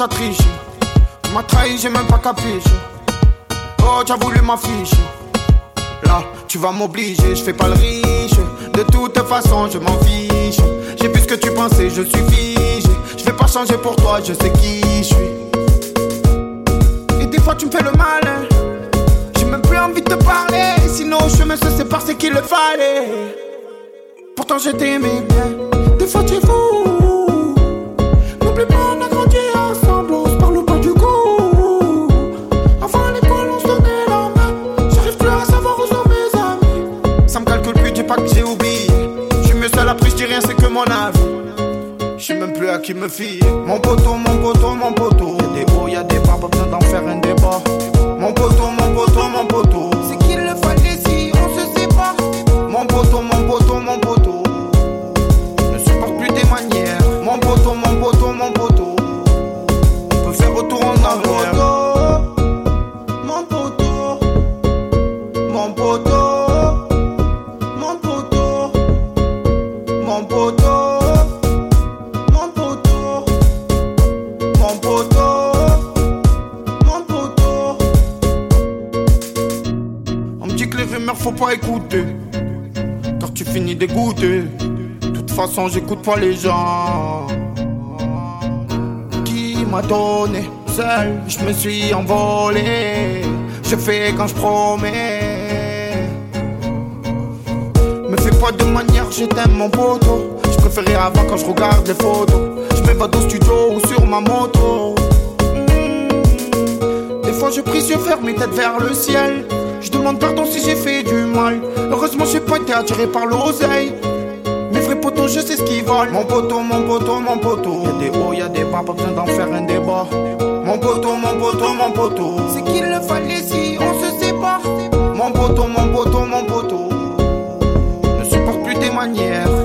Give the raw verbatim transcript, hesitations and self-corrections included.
t'as triché. Tu m'as trahi, j'ai même pas capiché. Oh, t'as voulu m'afficher. Là, tu vas m'obliger, je fais pas le riche. De toute façon, je m'en fiche. J'ai vu ce que tu pensais, je suis figé. Je vais pas changer pour toi, je sais qui je suis. Et des fois, tu me fais le mal. J'ai même plus envie de te parler. Sinon, je me se sépare, c'est qu'il le fallait. Pourtant, je t'aimais bien. Des fois, tu es fou. N'oublie pas, on a grandi ensemble. On se parle pas du coup. Avant l'école, on se donnait la main. J'arrive plus à savoir où sont mes amis. Ça me calcule plus, dis pas que j'ai oublié. Je suis mieux seul après, je dis rien, c'est que mon avis. Je sais même plus à qui me fier. Mon poteau, mon poteau, mon poteau. Y'a des hauts, y'a des bas, pas besoin d'en faire un débat. Mon poteau, mon poteau, mon poteau. C'est qu'il le fallait si on se sépare. Mon poteau, mon poteau, mon poteau. Ne supporte plus tes manières. Mon poteau, mon poteau, mon poteau. On peut faire retour en arrière. Mon poteau, mon poteau, mon poteau, mon poteau, mon poteau, mon poteau, mon poteau. On me dit que les rumeurs faut pas écouter, car tu finis dégoûté. De toute façon j'écoute pas les gens. Qui m'a donné seul, je me suis envolé. Je fais quand je promets. Me fais pas de manière, je t'aime mon poteau. Je préférais avant quand je regarde les photos. Je m'évade au studio ou sur ma moto. Mmh. Des fois je prie yeux fermés, tête vers le ciel. Je demande pardon si j'ai fait du mal. Heureusement j'ai pas été attiré par l'oseille. Mes vrais potos je sais ce qu'ils veulent. Mon poteau, mon poteau, mon poteau. Y'a des hauts, y'a des bas, pas besoin d'en faire un débat. Mon poteau, mon poteau, mon poteau. C'est qu'il le fallait si on se sépare. Mon poteau, mon poteau, mon poteau. Ne supporte plus tes manières.